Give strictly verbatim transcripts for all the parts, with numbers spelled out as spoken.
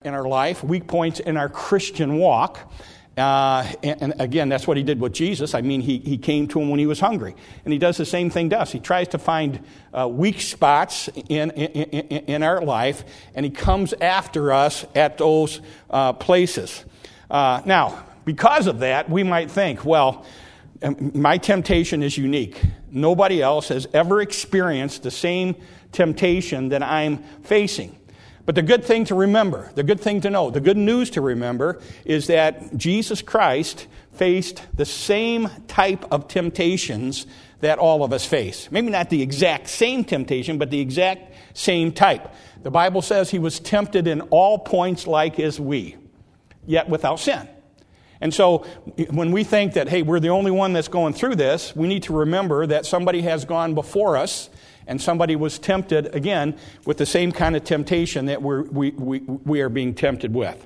in our life, weak points in our Christian walk. Uh, and, and again, that's what he did with Jesus. I mean, he, he came to him when he was hungry. And he does the same thing to us. He tries to find uh, weak spots in, in, in, in our life, and he comes after us at those uh, places. Uh, now, because of that, we might think, well, my temptation is unique. Nobody else has ever experienced the same temptation that I'm facing. But the good thing to remember, the good thing to know, the good news to remember is that Jesus Christ faced the same type of temptations that all of us face. Maybe not the exact same temptation, but the exact same type. The Bible says he was tempted in all points like as we, yet without sin. And so when we think that, hey, we're the only one that's going through this, we need to remember that somebody has gone before us, and somebody was tempted, again, with the same kind of temptation that we're, we, we, we are being tempted with.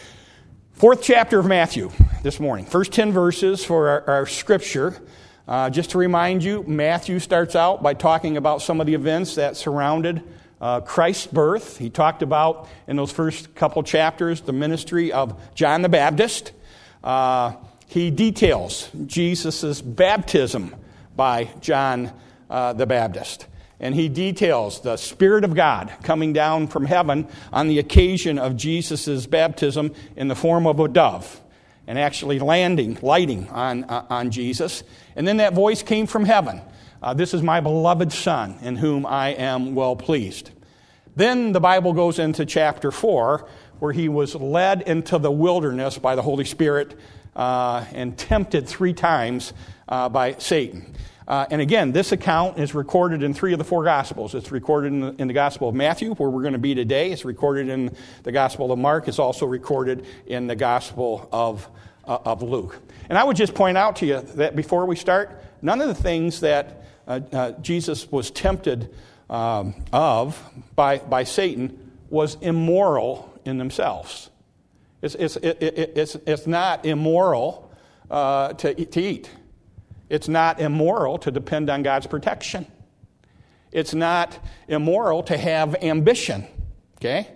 Fourth chapter of Matthew this morning. First ten verses for our, our scripture. Uh, just to remind you, Matthew starts out by talking about some of the events that surrounded uh, Christ's birth. He talked about, in those first couple chapters, the ministry of John the Baptist. Uh, he details Jesus' baptism by John uh, the Baptist. And he details the Spirit of God coming down from heaven on the occasion of Jesus' baptism in the form of a dove, and actually landing, lighting on, uh, on Jesus. And then that voice came from heaven. Uh, this is my beloved Son, in whom I am well pleased. Then the Bible goes into chapter four, where he was led into the wilderness by the Holy Spirit uh, and tempted three times uh, by Satan. Uh, and again, this account is recorded in three of the four Gospels. It's recorded in the, in the Gospel of Matthew, where we're going to be today. It's recorded in the Gospel of Mark. It's also recorded in the Gospel of, uh, of Luke. And I would just point out to you that before we start, none of the things that uh, uh, Jesus was tempted um, of by, by Satan was immoral in themselves. It's, it's, it, it, it's, it's not immoral uh, to, to eat. It's not immoral to depend on God's protection. It's not immoral to have ambition, okay?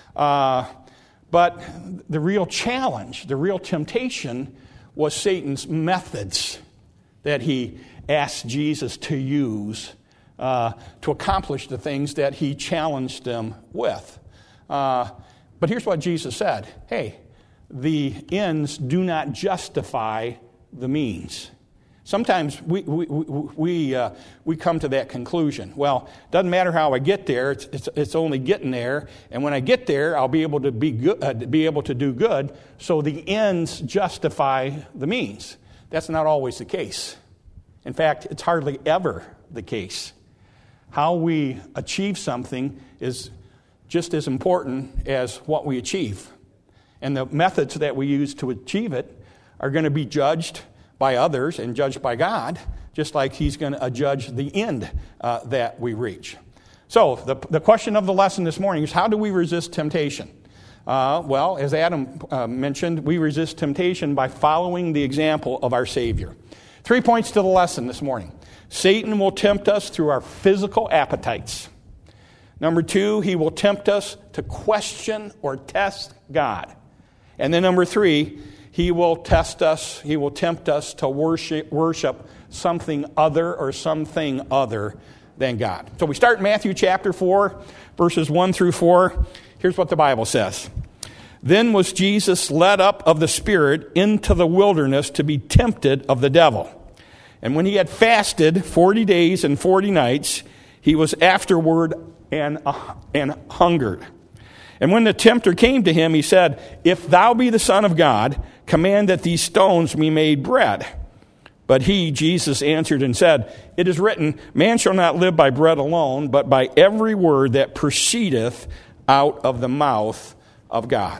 Uh, but the real challenge, the real temptation was Satan's methods that he asked Jesus to use uh, to accomplish the things that he challenged them with. Uh, but here's what Jesus said. Hey, the ends do not justify the means. Sometimes we we we uh, we come to that conclusion. Well, doesn't matter how I get there; it's it's, it's only getting there. And when I get there, I'll be able to be good, uh, be able to do good. So the ends justify the means. That's not always the case. In fact, it's hardly ever the case. How we achieve something is just as important as what we achieve, and the methods that we use to achieve it are going to be judged by others and judged by God, just like he's going to judge the end uh, that we reach. So the, the question of the lesson this morning is, how do we resist temptation? Uh, well, as Adam uh, mentioned, we resist temptation by following the example of our Savior. Three points to the lesson this morning. Satan will tempt us through our physical appetites. Number two, he will tempt us to question or test God. And then number three, He will test us, he will tempt us to worship, worship something other or something other than God. So we start in Matthew chapter four, verses one through four. Here's what the Bible says. Then was Jesus led up of the Spirit into the wilderness to be tempted of the devil. And when he had fasted forty days and forty nights, he was afterward and, uh, and hungered. And when the tempter came to him, he said, If thou be the Son of God, command that these stones be made bread. But he, Jesus, answered and said, It is written, Man shall not live by bread alone, but by every word that proceedeth out of the mouth of God.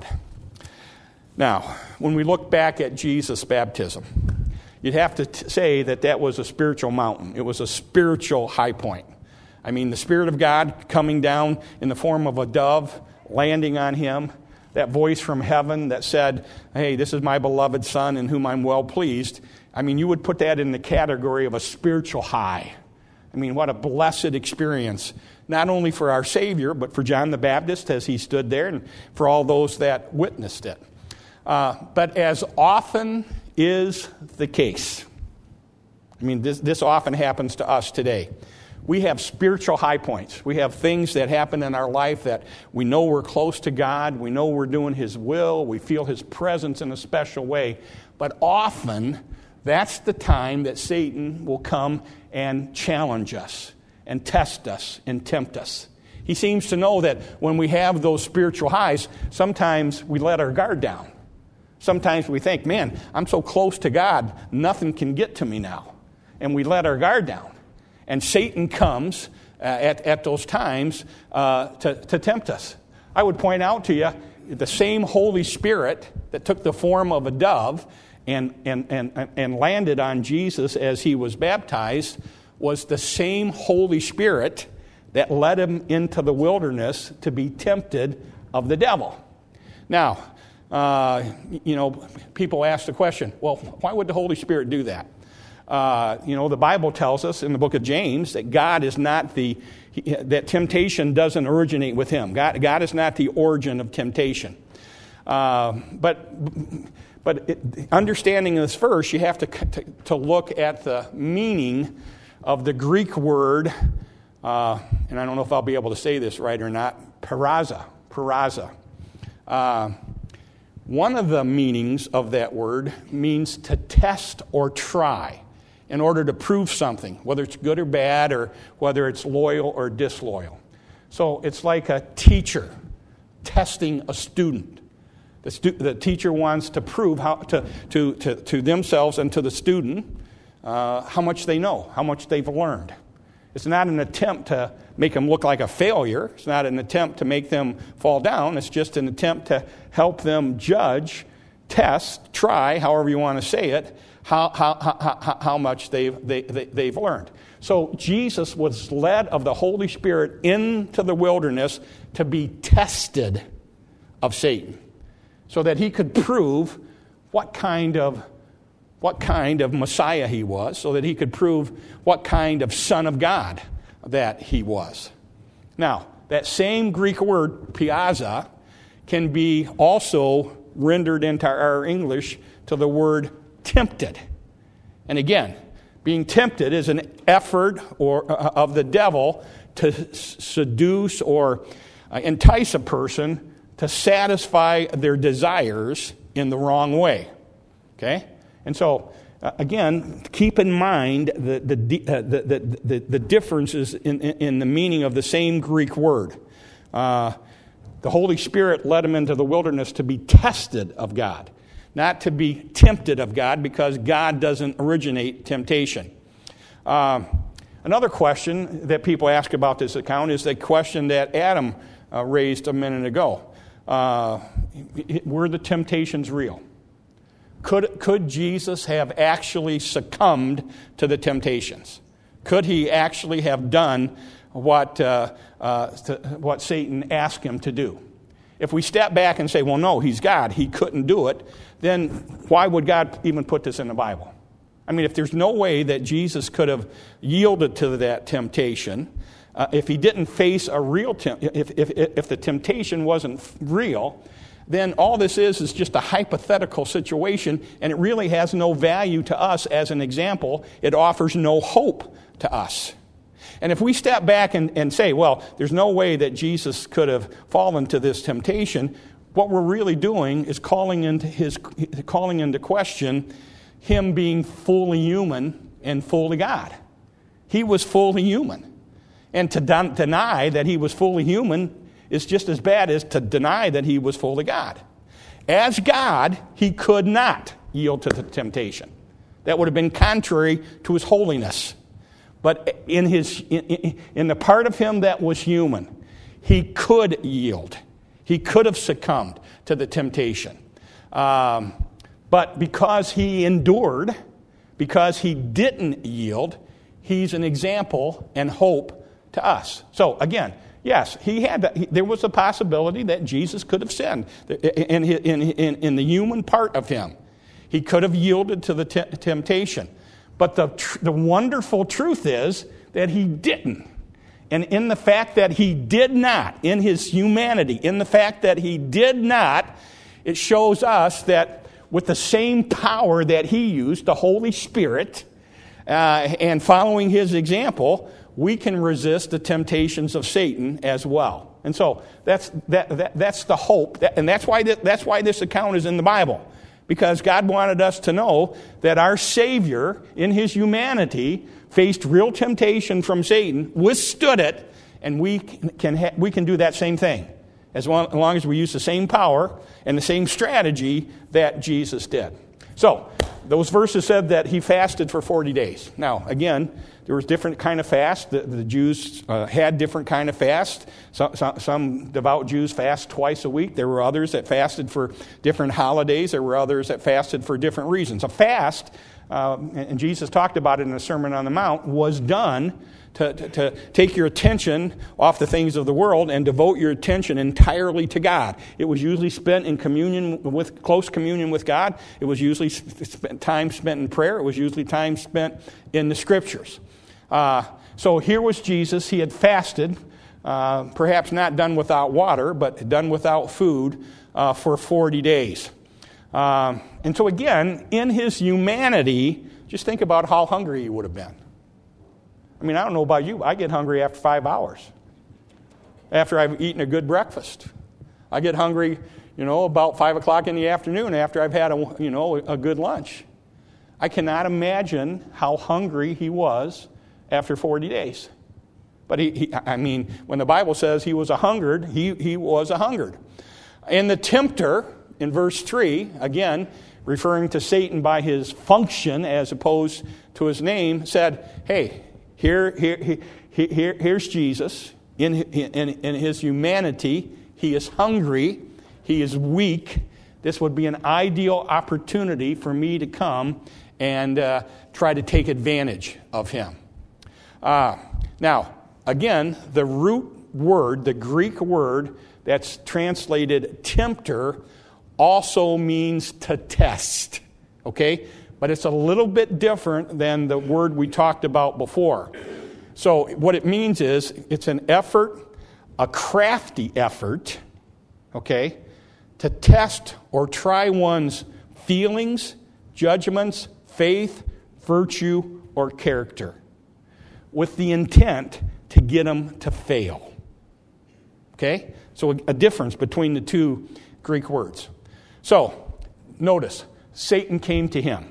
Now, when we look back at Jesus' baptism, you'd have to t- say that that was a spiritual mountain. It was a spiritual high point. I mean, the Spirit of God coming down in the form of a dove, landing on him, that voice from heaven that said, hey, this is my beloved Son in whom I'm well pleased. I mean, you would put that in the category of a spiritual high. I mean, what a blessed experience not only for our Savior, but for John the Baptist as he stood there, and for all those that witnessed it. Uh, but as often is the case, I mean, this, this often happens to us today. We have spiritual high points. We have things that happen in our life that we know we're close to God. We know we're doing His will. We feel His presence in a special way. But often, that's the time that Satan will come and challenge us and test us and tempt us. He seems to know that when we have those spiritual highs, sometimes we let our guard down. Sometimes we think, man, I'm so close to God, nothing can get to me now. And we let our guard down. And Satan comes uh, at, at those times uh, to, to tempt us. I would point out to you, the same Holy Spirit that took the form of a dove and, and, and, and landed on Jesus as he was baptized was the same Holy Spirit that led him into the wilderness to be tempted of the devil. Now, uh, you know, people ask the question, well, why would the Holy Spirit do that? Uh, you know, the Bible tells us in the book of James that God is not the, that temptation doesn't originate with him. God, God is not the origin of temptation. Uh, but but it, understanding this verse, you have to, to, to look at the meaning of the Greek word, uh, and I don't know if I'll be able to say this right or not, peiraza, peiraza. Uh, one of the meanings of that word means to test or try in order to prove something, whether it's good or bad, or whether it's loyal or disloyal. So it's like a teacher testing a student. The, stu- the teacher wants to prove how to, to, to, to themselves and to the student uh, how much they know, how much they've learned. It's not an attempt to make them look like a failure. It's not an attempt to make them fall down. It's just an attempt to help them judge, test, try, however you want to say it, how how how, how much they've they, they, they've learned. So Jesus was led of the Holy Spirit into the wilderness to be tested of Satan, so that he could prove what kind of what kind of Messiah he was, so that he could prove what kind of Son of God that he was. Now, that same Greek word, piazza, can be also rendered into our English to the word tempted. And again, being tempted is an effort or uh, of the devil to s- seduce or uh, entice a person to satisfy their desires in the wrong way. Okay? And so, uh, again, keep in mind the the, uh, the, the, the, the differences in, in, in the meaning of the same Greek word. Uh, the Holy Spirit led him into the wilderness to be tested of God, not to be tempted of God, because God doesn't originate temptation. Uh, another question that people ask about this account is the question that Adam uh, raised a minute ago. Uh, were the temptations real? Could, could Jesus have actually succumbed to the temptations? Could he actually have done what, uh, uh, to, what Satan asked him to do? If we step back and say, well, no, he's God, he couldn't do it, then why would God even put this in the Bible? I mean, if there's no way that Jesus could have yielded to that temptation, uh, if he didn't face a real temp- if, if if the temptation wasn't real, then all this is is just a hypothetical situation, and it really has no value to us as an example. It offers no hope to us. And if we step back and, and say, well, there's no way that Jesus could have fallen to this temptation, what we're really doing is calling into his calling into question him being fully human and fully God. He was fully human. And to den- deny that he was fully human is just as bad as to deny that he was fully God. As God, he could not yield to the temptation. That would have been contrary to his holiness. But in his in, in the part of him that was human, he could yield. He could have succumbed to the temptation. Um, but because he endured, because he didn't yield, he's an example and hope to us. So again, yes, he had. To, he, there was a possibility that Jesus could have sinned in, in, in, in the human part of him. He could have yielded to the te- temptation. But the tr- the wonderful truth is that he didn't. And in the fact that he did not, in his humanity, in the fact that he did not, it shows us that with the same power that he used, the Holy Spirit, uh, and following his example, we can resist the temptations of Satan as well. And so that's that, that that's the hope, that, and that's why th- that's why this account is in the Bible, because God wanted us to know that our Savior, in his humanity, faced real temptation from Satan, withstood it, and we can ha- we can do that same thing as long, as long as we use the same power and the same strategy that Jesus did. So those verses said that he fasted for forty days. Now, again, there was different kind of fast. The, the Jews uh, had different kind of fast. Some, some, some devout Jews fast twice a week. There were others that fasted for different holidays. There were others that fasted for different reasons. A fast, uh, and Jesus talked about it in the Sermon on the Mount, was done to, to, to take your attention off the things of the world and devote your attention entirely to God. It was usually spent in communion with close communion with God. It was usually spent, time spent in prayer. It was usually time spent in the Scriptures. Uh, so here was Jesus. He had fasted, uh, perhaps not done without water, but done without food uh, for forty days. Um, and so again, in his humanity, just think about how hungry he would have been. I mean, I don't know about you, I get hungry after five hours, after I've eaten a good breakfast. I get hungry, you know, about five o'clock in the afternoon after I've had a, you know, a good lunch. I cannot imagine how hungry he was after forty days. But he, he, I mean, when the Bible says he was a hungered, he, he was a hungered. And the tempter, in verse three, again, referring to Satan by his function as opposed to his name, said, hey, here, here, here, here's Jesus. In, in, in his humanity, he is hungry, he is weak. This would be an ideal opportunity for me to come and uh, try to take advantage of him. Uh, now, again, the root word, the Greek word that's translated tempter, also means to test, okay? But it's a little bit different than the word we talked about before. So what it means is it's an effort, a crafty effort, okay, to test or try one's feelings, judgments, faith, virtue, or character, with the intent to get them to fail. Okay? So a difference between the two Greek words. So, notice, Satan came to him.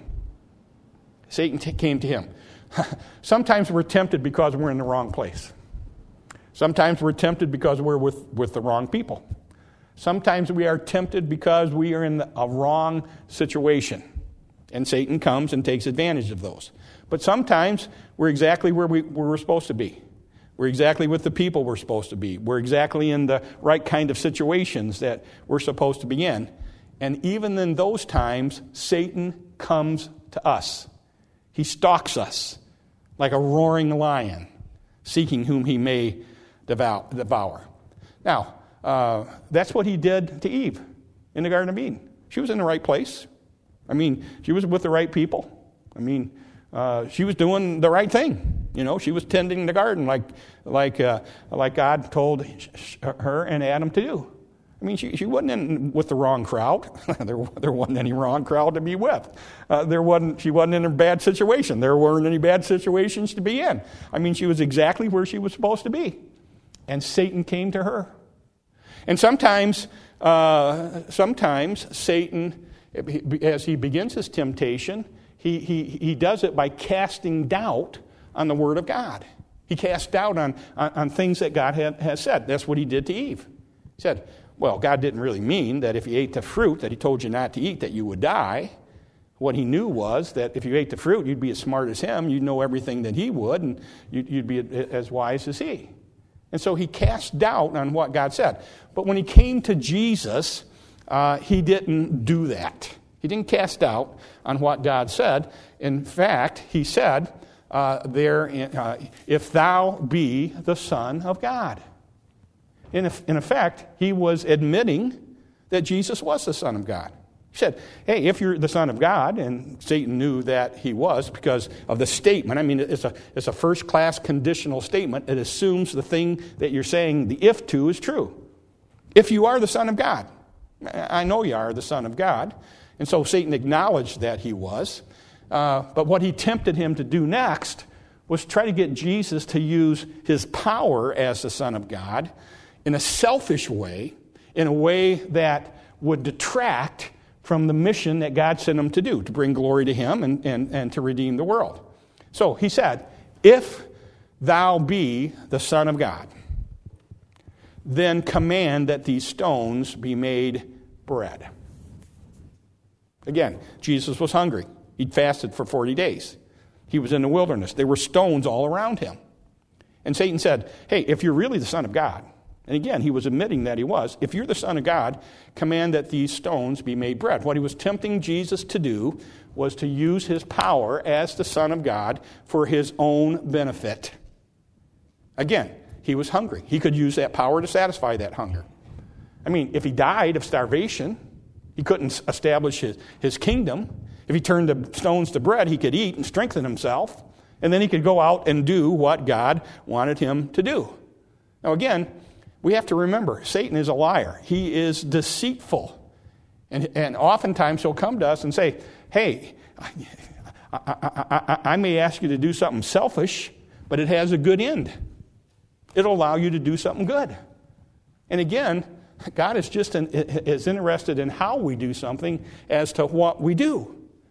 Satan t- came to him. Sometimes we're tempted because we're in the wrong place. Sometimes we're tempted because we're with, with the wrong people. Sometimes we are tempted because we are in the, a wrong situation. And Satan comes and takes advantage of those. But sometimes we're exactly where, we, where we're supposed to be. We're exactly with the people we're supposed to be. We're exactly in the right kind of situations that we're supposed to be in. And even in those times, Satan comes to us. He stalks us like a roaring lion, seeking whom he may devour. Now, uh, that's what he did to Eve in the Garden of Eden. She was in the right place. I mean, she was with the right people. I mean, uh, she was doing the right thing. You know, she was tending the garden like like uh, like God told her and Adam to do. I mean, she, she wasn't in with the wrong crowd. there, there wasn't any wrong crowd to be with. Uh, there wasn't. She wasn't in a bad situation. There weren't any bad situations to be in. I mean, she was exactly where she was supposed to be. And Satan came to her. And sometimes, uh, sometimes Satan, as he begins his temptation, he, he, he does it by casting doubt on the Word of God. He cast doubt on, on, on things that God had, has said. That's what he did to Eve. He said, well, God didn't really mean that if you ate the fruit that he told you not to eat, that you would die. What he knew was that if you ate the fruit, you'd be as smart as him, you'd know everything that he would, and you'd, you'd be as wise as he. And so he cast doubt on what God said. But when he came to Jesus, uh, he didn't do that. He didn't cast doubt on what God said. In fact, he said, uh, there, uh, if thou be the Son of God. In, in effect, he was admitting that Jesus was the Son of God. He said, hey, if you're the Son of God, and Satan knew that he was because of the statement. I mean, it's a, it's a first-class conditional statement. It assumes the thing that you're saying the if to is true. If you are the Son of God. I know you are the Son of God. And so Satan acknowledged that he was. Uh, but what he tempted him to do next was try to get Jesus to use his power as the Son of God in a selfish way, in a way that would detract from the mission that God sent him to do, to bring glory to him and, and, and to redeem the world. So he said, if thou be the Son of God, then command that these stones be made bread. Again, Jesus was hungry. He'd fasted for forty days. He was in the wilderness. There were stones all around him. And Satan said, hey, if you're really the Son of God, and again, he was admitting that he was. If you're the Son of God, command that these stones be made bread. What he was tempting Jesus to do was to use his power as the Son of God for his own benefit. Again, he was hungry. He could use that power to satisfy that hunger. I mean, if he died of starvation, he couldn't establish his, his kingdom. If he turned the stones to bread, he could eat and strengthen himself. And then he could go out and do what God wanted him to do. Now again, we have to remember, Satan is a liar. He is deceitful. And, and oftentimes he'll come to us and say, hey, I, I, I, I may ask you to do something selfish, but it has a good end. It'll allow you to do something good. And again, God is just an, is interested in how we do something as to what we do.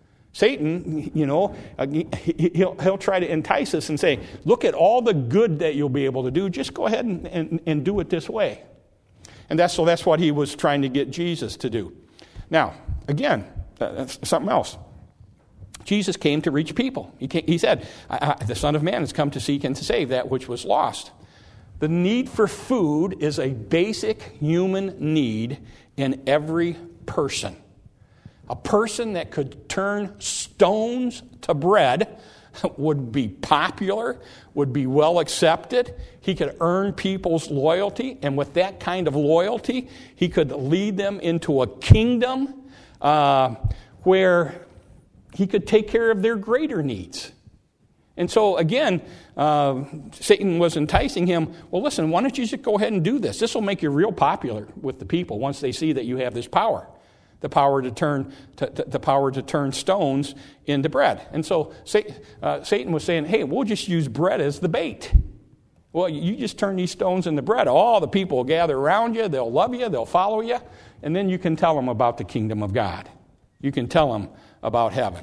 Satan, you know, he'll, he'll try to entice us and say, look at all the good that you'll be able to do. Just go ahead and, and, and do it this way. And that's so that's what he was trying to get Jesus to do. Now, again, that's something else. Jesus came to reach people. He, came, he said, I, I, the Son of Man has come to seek and to save that which was lost. The need for food is a basic human need in every person. A person that could turn stones to bread would be popular, would be well accepted. He could earn people's loyalty, and with that kind of loyalty, he could lead them into a kingdom uh, where he could take care of their greater needs. And so, again, uh, Satan was enticing him, well, listen, why don't you just go ahead and do this? This will make you real popular with the people once they see that you have this power. The power to turn to, to, the power to turn stones into bread. And so uh, Satan was saying, hey, we'll just use bread as the bait. Well, you just turn these stones into bread. All the people will gather around you. They'll love you. They'll follow you. And then you can tell them about the kingdom of God. You can tell them about heaven.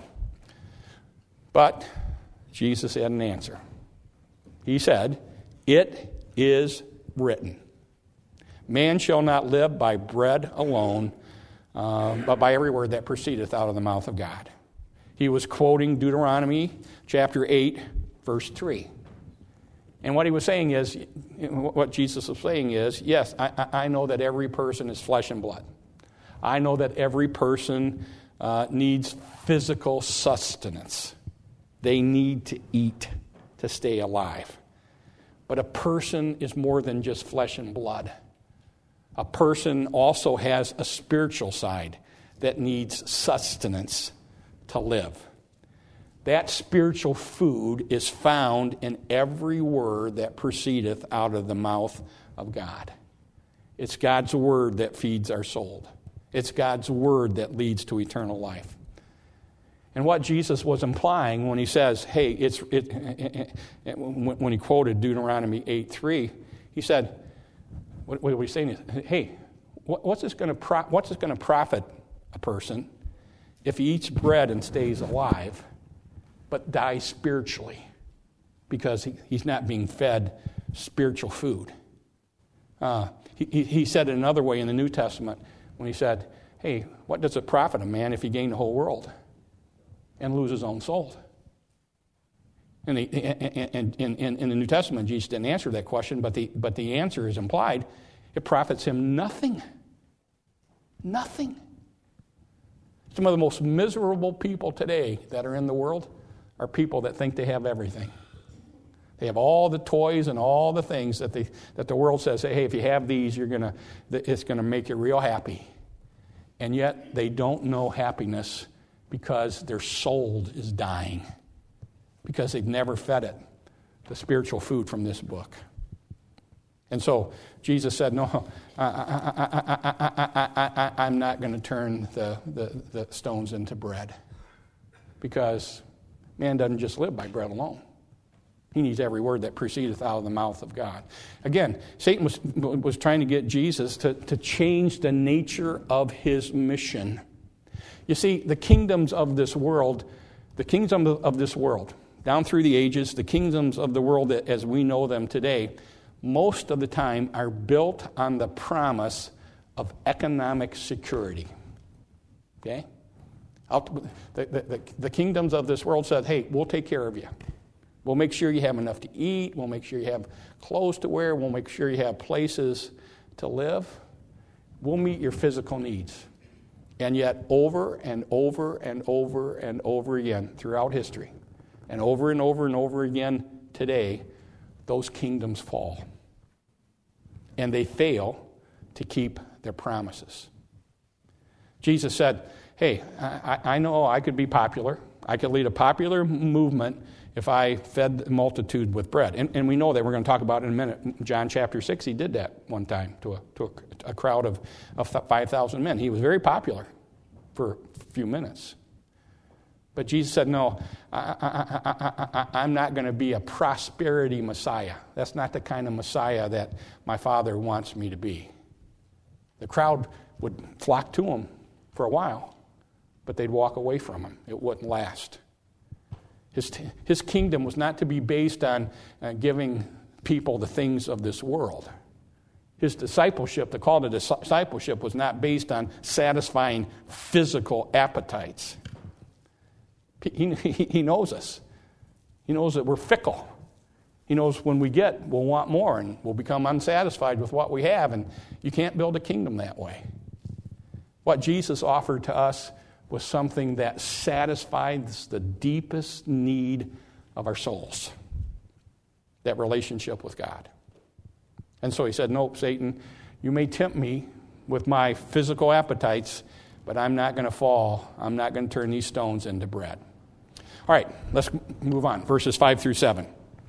But Jesus had an answer. He said, it is written, man shall not live by bread alone, Um, but by every word that proceedeth out of the mouth of God. He was quoting Deuteronomy chapter eight, verse three. And what he was saying is, what Jesus was saying is, yes, I, I know that every person is flesh and blood. I know that every person uh, needs physical sustenance. They need to eat to stay alive. But a person is more than just flesh and blood. A person also has a spiritual side that needs sustenance to live. That spiritual food is found in every word that proceedeth out of the mouth of God. It's God's word that feeds our soul. It's God's word that leads to eternal life. And what Jesus was implying when he says, hey, it's it, it, it, when he quoted Deuteronomy eight three, he said, what, what we're saying is, hey, what, what's this going to pro- what's this going to profit a person if he eats bread and stays alive, but dies spiritually because he, he's not being fed spiritual food? Uh, he, he said it another way in the New Testament when he said, hey, what does it profit a man if he gain the whole world and lose his own soul? And, the, and, and, and in the New Testament, Jesus didn't answer that question, but the, but the answer is implied. It profits him nothing. Nothing. Some of the most miserable people today that are in the world are people that think they have everything. They have all the toys and all the things that, they, that the world says, hey, if you have these, you're gonna, it's going to make you real happy. And yet they don't know happiness because their soul is dying, because they've never fed it the spiritual food from this book. And so Jesus said, no, I, I, I, I, I, I, I'm not going to turn the, the, the stones into bread, because man doesn't just live by bread alone. He needs every word that proceedeth out of the mouth of God. Again, Satan was, was trying to get Jesus to, to change the nature of his mission. You see, the kingdoms of this world, the kingdoms of this world, down through the ages, the kingdoms of the world as we know them today, most of the time are built on the promise of economic security. Okay? The, the, the, the kingdoms of this world said, hey, we'll take care of you. We'll make sure you have enough to eat. We'll make sure you have clothes to wear. We'll make sure you have places to live. We'll meet your physical needs. And yet, over and over and over and over again throughout history, and over and over and over again today, those kingdoms fall. And they fail to keep their promises. Jesus said, hey, I, I know I could be popular. I could lead a popular movement if I fed the multitude with bread. And, and we know that. We're going to talk about it in a minute. John chapter six, he did that one time to a, to a, a crowd of, of five thousand men. He was very popular for a few minutes. But Jesus said, no, I, I, I, I, I'm not going to be a prosperity Messiah. That's not the kind of Messiah that my Father wants me to be. The crowd would flock to him for a while, but they'd walk away from him. It wouldn't last. His, his kingdom was not to be based on uh, giving people the things of this world. His discipleship, the call to discipleship, was not based on satisfying physical appetites. He, he, he knows us. He knows that we're fickle. He knows when we get, we'll want more, and we'll become unsatisfied with what we have, and you can't build a kingdom that way. What Jesus offered to us was something that satisfies the deepest need of our souls, that relationship with God. And so he said, nope, Satan, you may tempt me with my physical appetites, but I'm not going to fall. I'm not going to turn these stones into bread. All right, let's move on. Verses five through seven.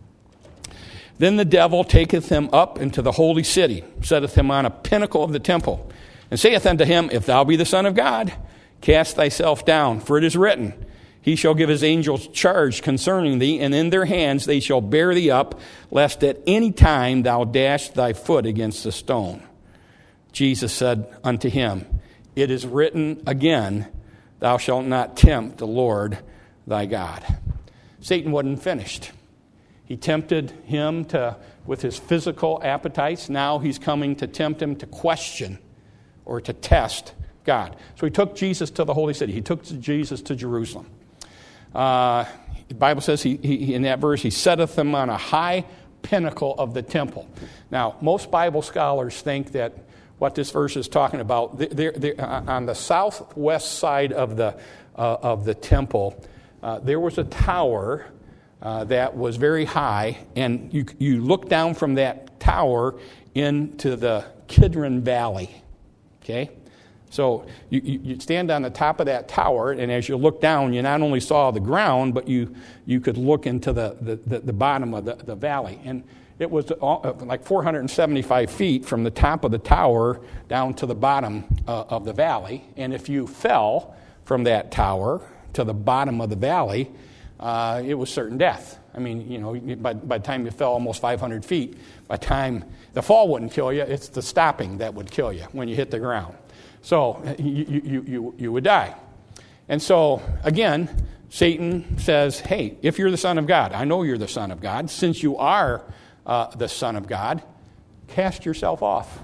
Then the devil taketh him up into the holy city, setteth him on a pinnacle of the temple, and saith unto him, if thou be the Son of God, cast thyself down, for it is written, he shall give his angels charge concerning thee, and in their hands they shall bear thee up, lest at any time thou dash thy foot against a stone. Jesus said unto him, it is written again, thou shalt not tempt the Lord thy God. Satan wasn't finished. He tempted him to with his physical appetites. Now he's coming to tempt him to question or to test God. So he took Jesus to the holy city. He took Jesus to Jerusalem. Uh, the Bible says he, he in that verse, he setteth him on a high pinnacle of the temple. Now, most Bible scholars think that what this verse is talking about, they're, they're, on the southwest side of the uh, of the temple, uh, there was a tower uh, that was very high, and you you look down from that tower into the Kidron Valley. Okay, so you, you stand on the top of that tower, and as you look down, you not only saw the ground, but you you could look into the the, the, the bottom of the, the valley. And it was like four hundred seventy-five feet from the top of the tower down to the bottom uh, of the valley. And if you fell from that tower to the bottom of the valley, uh, it was certain death. I mean, you know, by, by the time you fell almost five hundred feet, by the time the fall wouldn't kill you, it's the stopping that would kill you when you hit the ground. So you you you, you would die. And so, again, Satan says, hey, if you're the Son of God, I know you're the Son of God, since you are Uh, the Son of God, cast yourself off.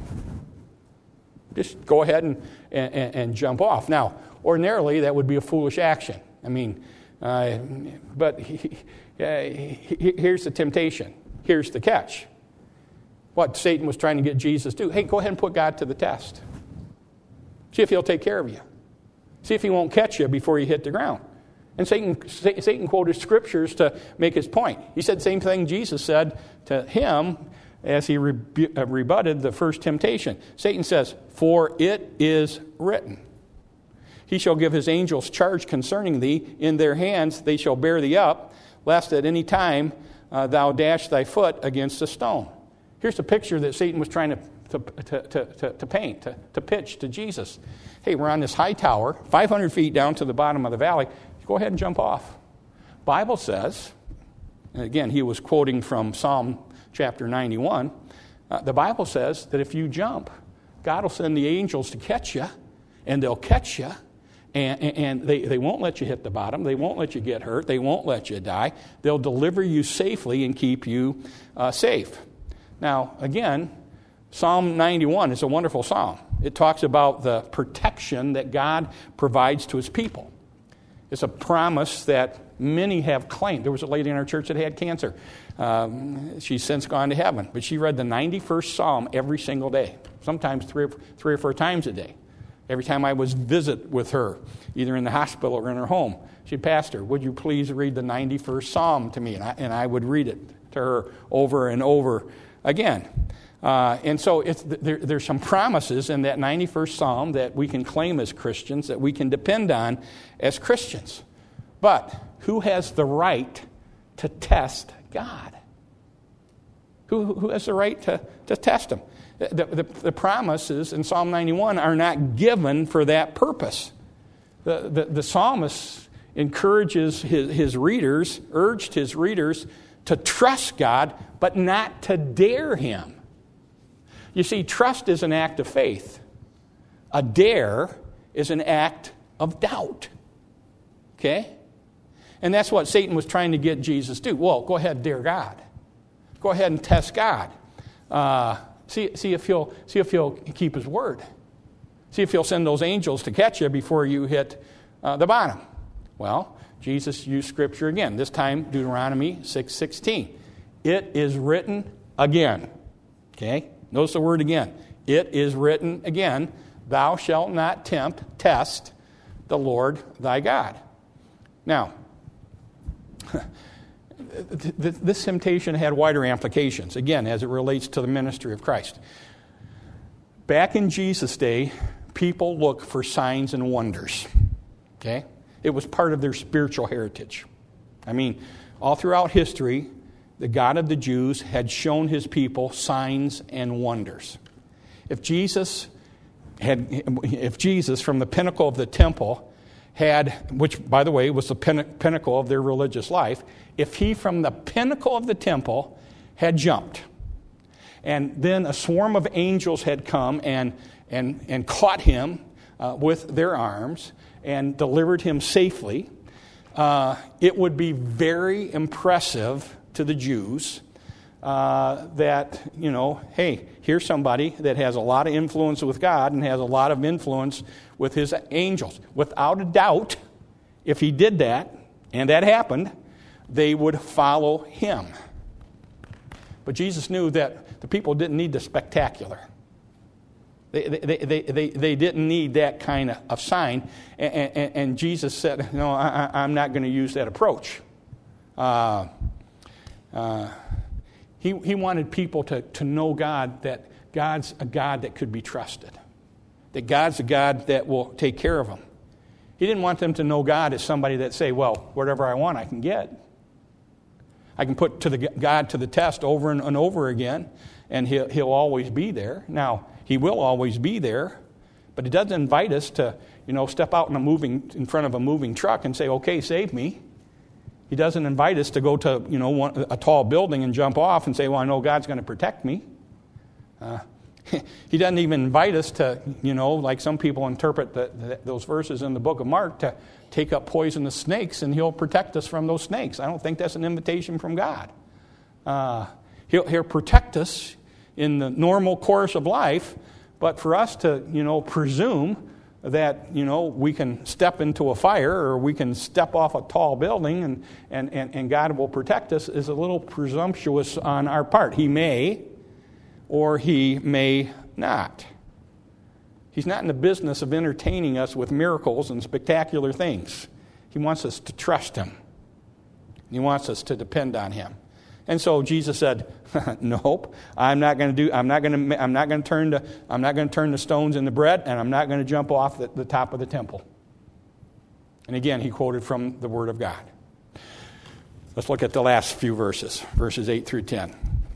Just go ahead and, and, and jump off. Now, ordinarily, that would be a foolish action. I mean, uh, but he, uh, he, here's the temptation. Here's the catch. What Satan was trying to get Jesus to do. Hey, go ahead and put God to the test. See if he'll take care of you. See if he won't catch you before you hit the ground. And Satan, Satan quoted scriptures to make his point. He said the same thing Jesus said to him as he rebu- uh, rebutted the first temptation. Satan says, for it is written. He shall give his angels charge concerning thee. In their hands they shall bear thee up, lest at any time uh, thou dash thy foot against a stone. Here's the picture that Satan was trying to, to, to, to, to paint, to, to pitch to Jesus. Hey, we're on this high tower, five hundred feet down to the bottom of the valley. Go ahead and jump off. Bible says, and again, he was quoting from Psalm chapter ninety-one, uh, the Bible says that if you jump, God will send the angels to catch you, and they'll catch you, and, and they, they won't let you hit the bottom. They won't let you get hurt. They won't let you die. They'll deliver you safely and keep you uh, safe. Now, again, Psalm ninety-one is a wonderful psalm. It talks about the protection that God provides to his people. It's a promise that many have claimed. There was a lady in our church that had cancer. Um, she's since gone to heaven. But she read the ninety-first Psalm every single day, sometimes three or, three or four times a day. Every time I was visit with her, either in the hospital or in her home, she'd, Pastor, would you please read the ninety-first Psalm to me? And I, and I would read it to her over and over again. Uh, and so it's, there, there's some promises in that ninety-first Psalm that we can claim as Christians, that we can depend on as Christians. But who has the right to test God? Who, who has the right to, to test him? The, the, the promises in Psalm ninety-one are not given for that purpose. The, the, the psalmist encourages his, his readers, urged his readers to trust God, but not to dare him. You see, trust is an act of faith. A dare is an act of doubt. Okay? And that's what Satan was trying to get Jesus to do. Well, go ahead and dare God. Go ahead and test God. Uh, see, see if he'll see if he'll keep his word. See if he'll send those angels to catch you before you hit uh, the bottom. Well, Jesus used Scripture again. This time, Deuteronomy six sixteen. It is written again. Okay? Notice the word again. It is written again. Thou shalt not tempt, test the Lord thy God. Now, this temptation had wider implications, again, as it relates to the ministry of Christ. Back in Jesus' day, people looked for signs and wonders. Okay? It was part of their spiritual heritage. I mean, all throughout history, the God of the Jews had shown his people signs and wonders. If Jesus had, if Jesus from the pinnacle of the temple had, which by the way was the pinnacle of their religious life, if he from the pinnacle of the temple had jumped, and then a swarm of angels had come and and and caught him uh, with their arms and delivered him safely, uh, it would be very impressive to the Jews uh, that, you know, hey, here's somebody that has a lot of influence with God and has a lot of influence with his angels. Without a doubt, if he did that, and that happened, they would follow him. But Jesus knew that the people didn't need the spectacular. They, they, they, they, they didn't need that kind of, of sign. And, and, and Jesus said, no, I, I'm not going to use that approach. Uh, uh, he, he wanted people to, to know God, that God's a God that could be trusted. That God's a God that will take care of them. He didn't want them to know God as somebody that say, well, whatever I want, I can get. I can put to the God to the test over and, and over again, and he'll, he'll always be there. Now, he will always be there, but he doesn't invite us to, you know, step out in a moving in front of a moving truck and say, okay, save me. He doesn't invite us to go to, you know, one, a tall building and jump off and say, well, I know God's going to protect me. Uh, he doesn't even invite us to, you know, like some people interpret the, the, those verses in the book of Mark, to take up poisonous snakes and he'll protect us from those snakes. I don't think that's an invitation from God. Uh, he'll, he'll protect us in the normal course of life, but for us to, you know, presume that, you know, we can step into a fire or we can step off a tall building and, and, and, and God will protect us is a little presumptuous on our part. He may or he may not. He's not in the business of entertaining us with miracles and spectacular things. He wants us to trust him. He wants us to depend on him. And so Jesus said, "Nope, I'm not going to do. I'm not going to. I'm not going to turn the. I'm not going to turn the stones into bread, and I'm not going to jump off the, the top of the temple. And again, he quoted from the Word of God. Let's look at the last few verses, verses eight through ten.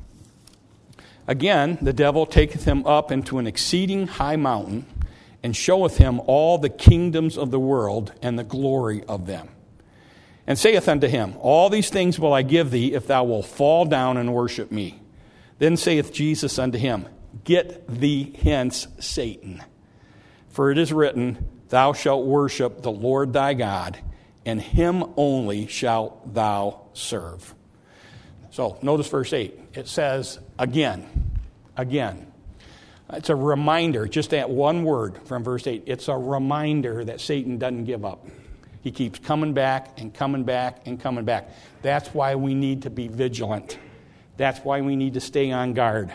Again, the devil taketh him up into an exceeding high mountain, and showeth him all the kingdoms of the world and the glory of them. And saith unto him, All these things will I give thee, if thou wilt fall down and worship me. Then saith Jesus unto him, Get thee hence, Satan. For it is written, Thou shalt worship the Lord thy God, and him only shalt thou serve. So, notice verse eight. It says, again, again. It's a reminder, just that one word from verse eight. It's a reminder that Satan doesn't give up. He keeps coming back and coming back and coming back. That's why we need to be vigilant. That's why we need to stay on guard.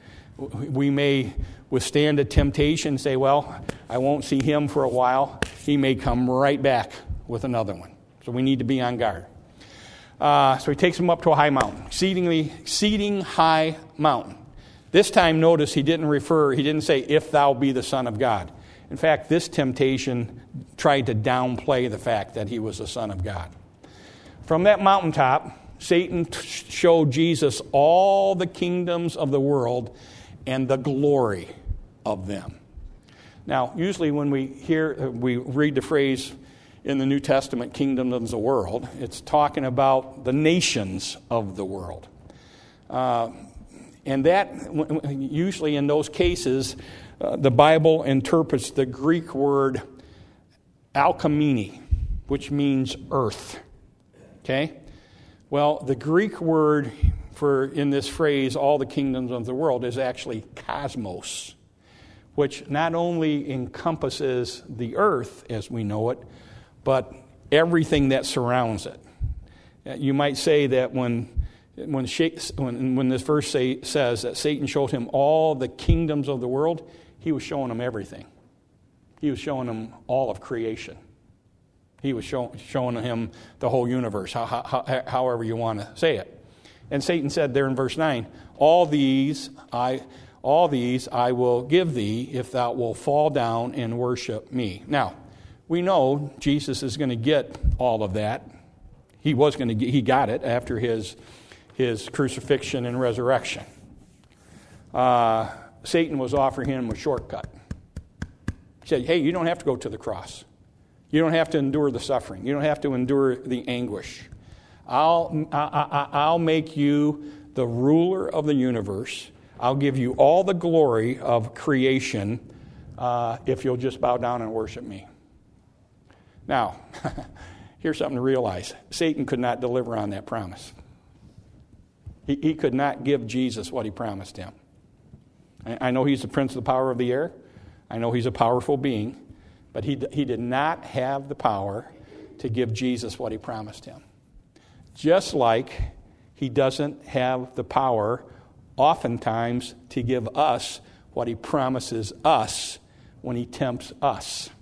We may withstand a temptation and say, well, I won't see him for a while. He may come right back with another one. So we need to be on guard. Uh, so he takes him up to a high mountain, exceedingly, exceeding high mountain. This time, notice he didn't refer, he didn't say, if thou be the Son of God. In fact, this temptation tried to downplay the fact that he was the Son of God. From that mountaintop, Satan t- showed Jesus all the kingdoms of the world and the glory of them. Now, usually when we hear, we read the phrase in the New Testament, kingdom of the world, it's talking about the nations of the world. Uh, and that, usually in those cases, uh, the Bible interprets the Greek word alkamene, which means earth. Okay? Well, the Greek word for in this phrase, all the kingdoms of the world, is actually cosmos, which not only encompasses the earth as we know it, but everything that surrounds it. You might say that when when, when, when this verse say, says that Satan showed him all the kingdoms of the world, he was showing him everything. He was showing him all of creation. He was show, showing him the whole universe, how, how, however you want to say it. And Satan said there in verse nine, all these I all these I will give thee if thou wilt fall down and worship me. Now, we know Jesus is going to get all of that. He was going to get, he got it after his his crucifixion and resurrection. Uh, Satan was offering him a shortcut. He said, hey, you don't have to go to the cross. You don't have to endure the suffering. You don't have to endure the anguish. I'll, I, I, I'll make you the ruler of the universe. I'll give you all the glory of creation uh, if you'll just bow down and worship me. Now, here's something to realize. Satan could not deliver on that promise. He, he could not give Jesus what he promised him. I, I know he's the prince of the power of the air. I know he's a powerful being. But he, he did not have the power to give Jesus what he promised him. Just like he doesn't have the power, oftentimes, to give us what he promises us when he tempts us.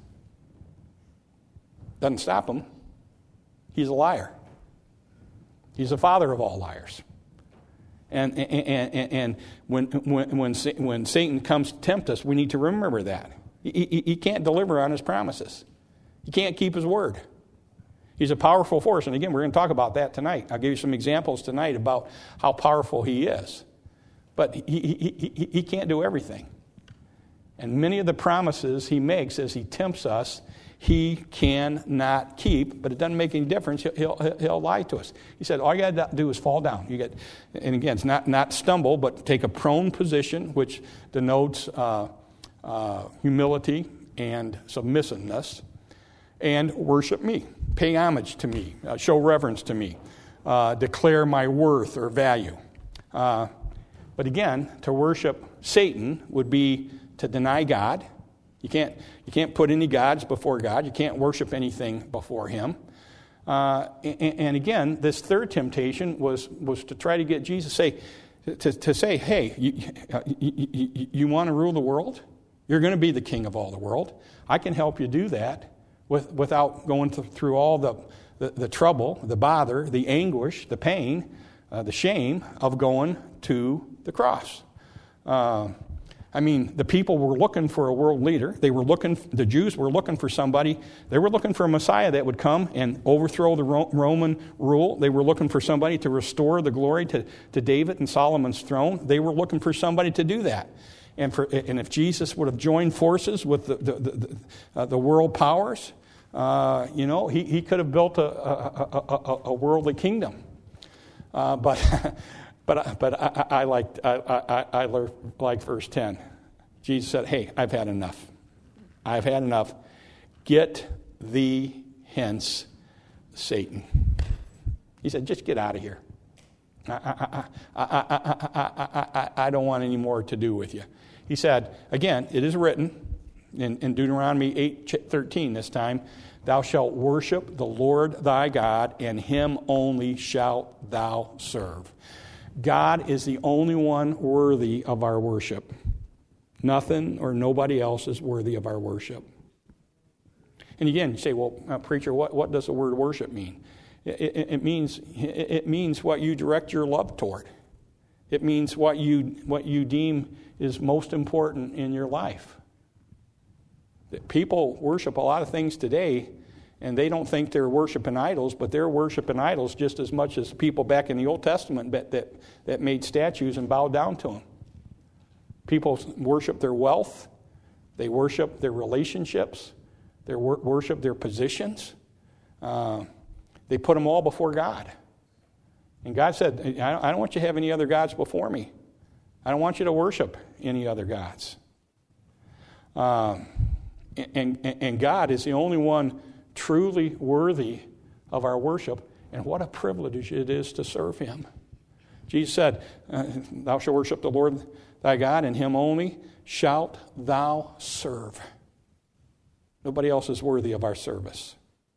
Doesn't stop him. He's a liar. He's the father of all liars. And, and, and, and when, when, when, when Satan comes to tempt us, we need to remember that. He, he, he can't deliver on his promises. He can't keep his word. He's a powerful force. And again, we're going to talk about that tonight. I'll give you some examples tonight about how powerful he is. But he, he, he, he can't do everything. And many of the promises he makes as he tempts us, he cannot keep, but it doesn't make any difference. He'll, he'll, he'll lie to us. He said, all you got to do is fall down. You get, and again, it's not, not stumble, but take a prone position, which denotes uh, uh, humility and submissiveness, and worship me. Pay homage to me. Uh, show reverence to me. Uh, declare my worth or value. Uh, but again, to worship Satan would be to deny God. You can't, you can't put any gods before God. You can't worship anything before him. Uh, and, and again, this third temptation was, was to try to get Jesus say, to, to say, hey, you, you, you, you want to rule the world? You're going to be the king of all the world. I can help you do that with, without going th- through all the, the, the trouble, the bother, the anguish, the pain, uh, the shame of going to the cross. Uh, I mean, the people were looking for a world leader. They were looking, the Jews were looking for somebody. They were looking for a Messiah that would come and overthrow the Ro- Roman rule. They were looking for somebody to restore the glory to, to David and Solomon's throne. They were looking for somebody to do that. And for and if Jesus would have joined forces with the the, the, uh, the world powers, uh, you know, he, he could have built a, a, a, a, a worldly kingdom. Uh, but. But but I, I like I, I, I like verse ten. Jesus said, "Hey, I've had enough. I've had enough. Get thee hence, Satan." He said, "Just get out of here. I I I I I I, I, I don't want any more to do with you." He said, again, it is written in, in Deuteronomy eight thirteen this time, "Thou shalt worship the Lord thy God, and him only shalt thou serve." God is the only one worthy of our worship. Nothing or nobody else is worthy of our worship. And again, you say, well, uh, preacher, what, what does the word worship mean? It, it, it means it means what you direct your love toward. It means what you what you deem is most important in your life. People worship a lot of things today, and they don't think they're worshiping idols, but they're worshiping idols just as much as people back in the Old Testament that, that, that made statues and bowed down to them. People worship their wealth. They worship their relationships. They wor- worship their positions. Uh, they put them all before God. And God said, I don't, I don't want you to have any other gods before me. I don't want you to worship any other gods. Uh, and, and, and God is the only one truly worthy of our worship, and what a privilege it is to serve him. Jesus said, uh, "Thou shalt worship the Lord thy God, and him only shalt thou serve." Nobody else is worthy of our service.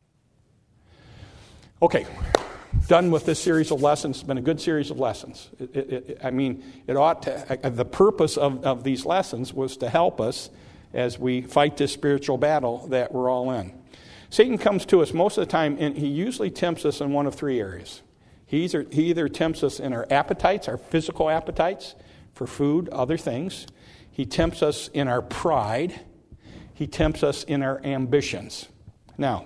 Okay, done with this series of lessons. It's been a good series of lessons. It, it, it, I mean, it ought to. Uh, the purpose of, of these lessons was to help us as we fight this spiritual battle that we're all in. Satan comes to us most of the time, and he usually tempts us in one of three areas. He either, he either tempts us in our appetites, our physical appetites for food, other things. He tempts us in our pride. He tempts us in our ambitions. Now,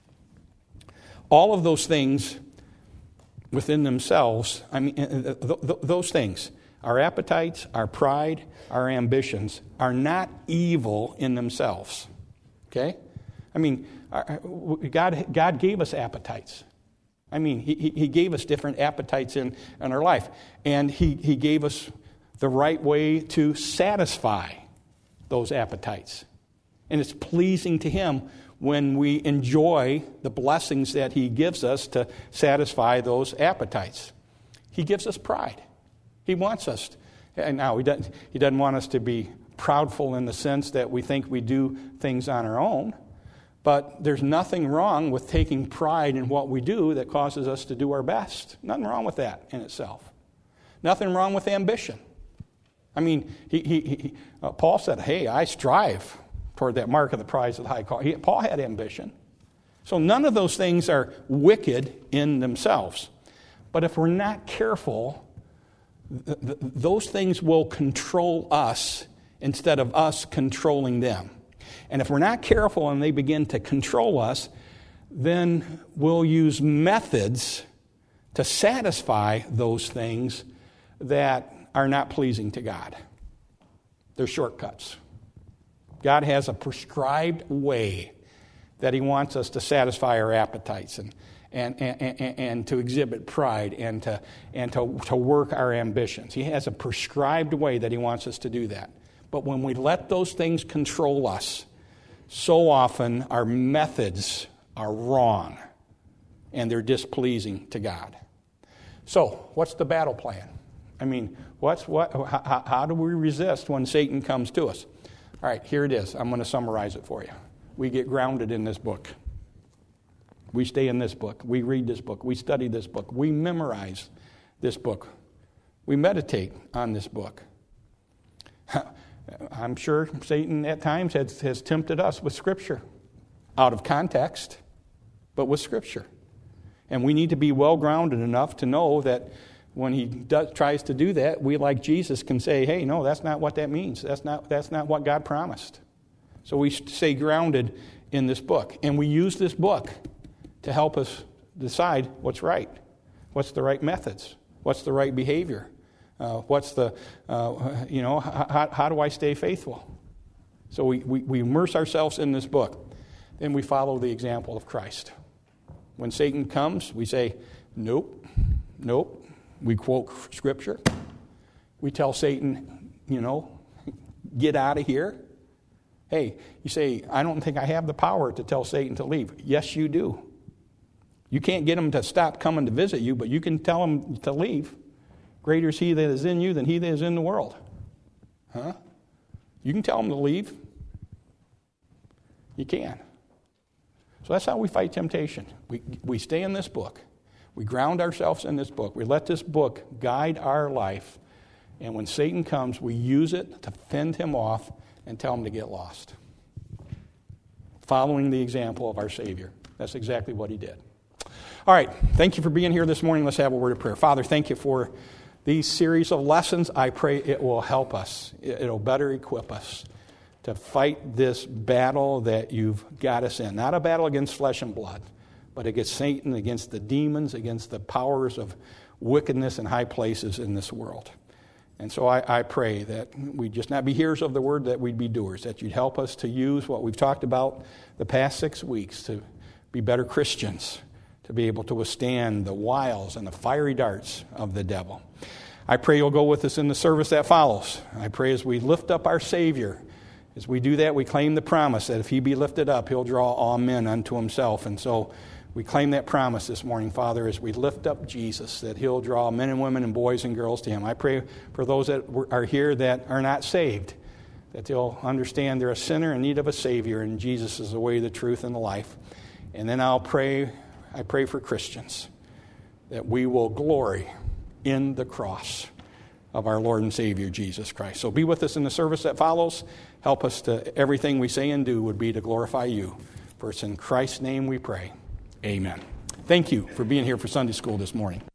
all of those things within themselves, I mean, th- th- those things, our appetites, our pride, our ambitions, are not evil in themselves. Okay? I mean, God, God gave us appetites. I mean, he, he gave us different appetites in, in our life. And he, he gave us the right way to satisfy those appetites. And it's pleasing to him when we enjoy the blessings that he gives us to satisfy those appetites. He gives us pride. He wants us. To, and now, he doesn't, he doesn't want us to be proudful in the sense that we think we do things on our own. But there's nothing wrong with taking pride in what we do that causes us to do our best. Nothing wrong with that in itself. Nothing wrong with ambition. I mean, he, he, he, uh, Paul said, hey, I strive toward that mark of the prize of the high call. He, Paul had ambition. So none of those things are wicked in themselves. But if we're not careful, th- th- those things will control us instead of us controlling them. And if we're not careful and they begin to control us, then we'll use methods to satisfy those things that are not pleasing to God. They're shortcuts. God has a prescribed way that he wants us to satisfy our appetites and and, and, and, and to exhibit pride and to and to, to work our ambitions. He has a prescribed way that he wants us to do that. But when we let those things control us, so often our methods are wrong and they're displeasing to God. So, what's the battle plan? I mean, what's what? How, how do we resist when Satan comes to us? All right, here it is. I'm going to summarize it for you. We get grounded in this book. We stay in this book. We read this book. We study this book. We memorize this book. We meditate on this book. I'm sure Satan at times has, has tempted us with Scripture, out of context, but with Scripture. And we need to be well grounded enough to know that when he does, tries to do that, we, like Jesus, can say, hey, no, that's not what that means. That's not, that's not what God promised. So we stay grounded in this book. And we use this book to help us decide what's right. What's the right methods? What's the right behavior? Uh, what's the, uh, you know, how, how do I stay faithful? So we, we, we immerse ourselves in this book. Then we follow the example of Christ. When Satan comes, we say, nope, nope. We quote Scripture. We tell Satan, you know, get out of here. Hey, you say, I don't think I have the power to tell Satan to leave. Yes, you do. You can't get him to stop coming to visit you, but you can tell him to leave. Greater is he that is in you than he that is in the world. Huh? You can tell him to leave. You can. So that's how we fight temptation. We, we stay in this book. We ground ourselves in this book. We let this book guide our life. And when Satan comes, we use it to fend him off and tell him to get lost. Following the example of our Savior. That's exactly what he did. All right. Thank you for being here this morning. Let's have a word of prayer. Father, thank you for these series of lessons. I pray it will help us. It'll better equip us to fight this battle that you've got us in. Not a battle against flesh and blood, but against Satan, against the demons, against the powers of wickedness in high places in this world. And so I, I pray that we'd just not be hearers of the word, that we'd be doers, that you'd help us to use what we've talked about the past six weeks to be better Christians, to be able to withstand the wiles and the fiery darts of the devil. I pray you'll go with us in the service that follows. I pray as we lift up our Savior, as we do that, we claim the promise that if he be lifted up, he'll draw all men unto himself. And so we claim that promise this morning, Father, as we lift up Jesus, that he'll draw men and women and boys and girls to him. I pray for those that are here that are not saved, that they'll understand they're a sinner in need of a Savior, and Jesus is the way, the truth, and the life. And then I'll pray, I pray for Christians, that we will glory in the cross of our Lord and Savior, Jesus Christ. So be with us in the service that follows. Help us to, everything we say and do would be to glorify you. For it's in Christ's name we pray. Amen. Thank you for being here for Sunday school this morning.